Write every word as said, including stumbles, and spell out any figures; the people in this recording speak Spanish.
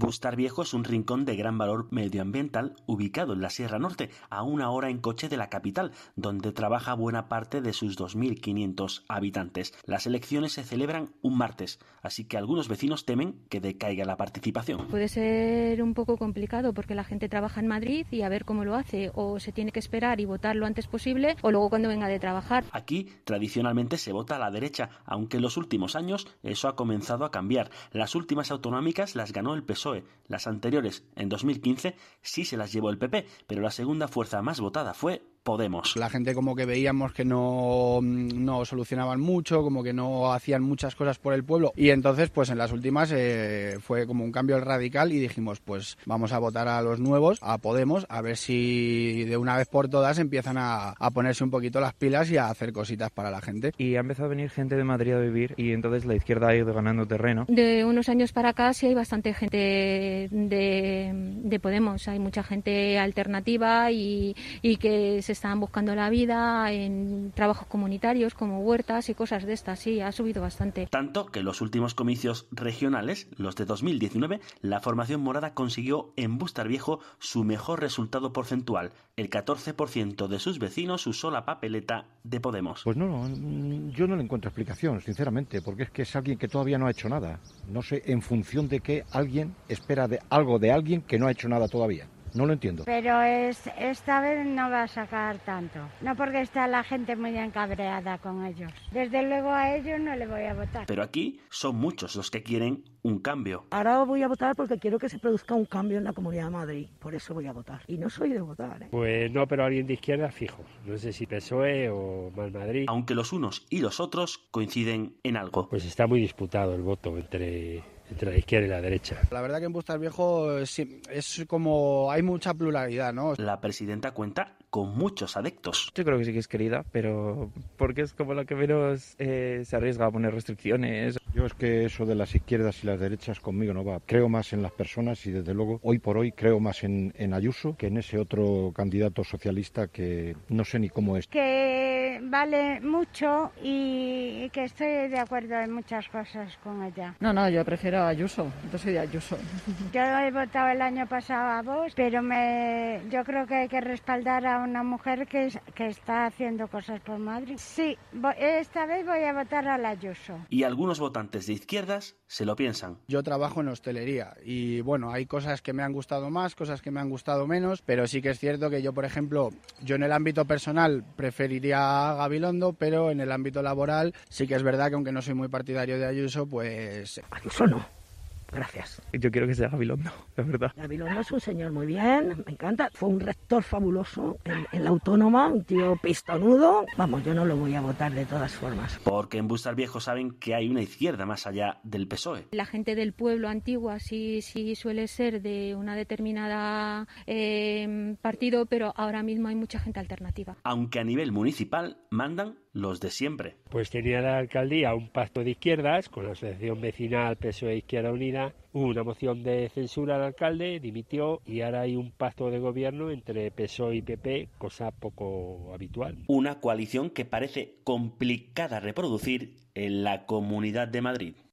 Bustarviejo es un rincón de gran valor medioambiental ubicado en la Sierra Norte, a una hora en coche de la capital, donde trabaja buena parte de sus dos mil quinientos habitantes. Las elecciones se celebran un martes, así que algunos vecinos temen que decaiga la participación. Puede ser un poco complicado porque la gente trabaja en Madrid y a ver cómo lo hace, o se tiene que esperar y votar lo antes posible, o luego cuando venga de trabajar. Aquí tradicionalmente se vota a la derecha, aunque en los últimos años eso ha comenzado a cambiar. Las últimas autonómicas las ganó el P S O E, las anteriores, en dos mil quince, sí se las llevó el P P, pero la segunda fuerza más votada fue Podemos. La gente como que veíamos que no, no solucionaban mucho, como que no hacían muchas cosas por el pueblo, y entonces pues en las últimas eh, fue como un cambio radical y dijimos pues vamos a votar a los nuevos, a Podemos, a ver si de una vez por todas empiezan a, a ponerse un poquito las pilas y a hacer cositas para la gente. Y ha empezado a venir gente de Madrid a vivir y entonces la izquierda ha ido ganando terreno. De unos años para acá sí hay bastante gente de, de Podemos, hay mucha gente alternativa y, y que se están buscando la vida en trabajos comunitarios como huertas y cosas de estas, sí, ha subido bastante. Tanto que en los últimos comicios regionales, los de dos mil diecinueve, la formación morada consiguió en Bustarviejo su mejor resultado porcentual. El catorce por ciento de sus vecinos usó la papeleta de Podemos. Pues no, yo no le encuentro explicación, sinceramente, porque es que es alguien que todavía no ha hecho nada. No sé en función de qué alguien espera de algo de alguien que no ha hecho nada todavía. No lo entiendo. Pero es, esta vez no va a sacar tanto. No porque está la gente muy encabreada con ellos. Desde luego a ellos no le voy a votar. Pero aquí son muchos los que quieren un cambio. Ahora voy a votar porque quiero que se produzca un cambio en la Comunidad de Madrid. Por eso voy a votar. Y no soy de votar, ¿eh? Pues no, pero alguien de izquierda fijo. No sé si P S O E o Más Madrid. Aunque los unos y los otros coinciden en algo. Pues está muy disputado el voto entre... entre la izquierda y la derecha. La verdad que en Bustarviejo es, es como hay mucha pluralidad, ¿no? La presidenta cuenta con muchos adeptos. Yo creo que sí que es querida, pero porque es como la que menos eh, se arriesga a poner restricciones. Yo es que eso de las izquierdas y las derechas conmigo no va. Creo más en las personas y desde luego hoy por hoy creo más en, en Ayuso que en ese otro candidato socialista que no sé ni cómo es. Que vale mucho y que estoy de acuerdo en muchas cosas con ella. No, no, yo prefiero a Ayuso, yo soy de Ayuso. Yo he votado el año pasado a Vox, pero me, yo creo que hay que respaldar a una mujer que, que está haciendo cosas por Madrid. Sí, esta vez voy a votar a la Ayuso. Y algunos votantes de izquierdas se lo piensan. Yo trabajo en hostelería y bueno, hay cosas que me han gustado más, cosas que me han gustado menos, pero sí que es cierto que yo, por ejemplo, yo en el ámbito personal preferiría a Gabilondo, pero en el ámbito laboral sí que es verdad que aunque no soy muy partidario de Ayuso, pues... Ayuso no. Gracias. Yo quiero que sea Gabilondo, la verdad. Gabilondo es un señor muy bien, me encanta. Fue un rector fabuloso en, en la Autónoma, un tío pistonudo. Vamos, yo no lo voy a votar de todas formas. Porque en Bustarviejo saben que hay una izquierda más allá del P S O E. La gente del pueblo antigua sí, sí suele ser de una determinada eh, partido, pero ahora mismo hay mucha gente alternativa. Aunque a nivel municipal mandan los de siempre. Pues tenía la alcaldía un pacto de izquierdas con la asociación vecinal P S O E Izquierda Unida, hubo una moción de censura al alcalde, dimitió y ahora hay un pacto de gobierno entre P S O E y P P, cosa poco habitual. Una coalición que parece complicada a reproducir en la Comunidad de Madrid.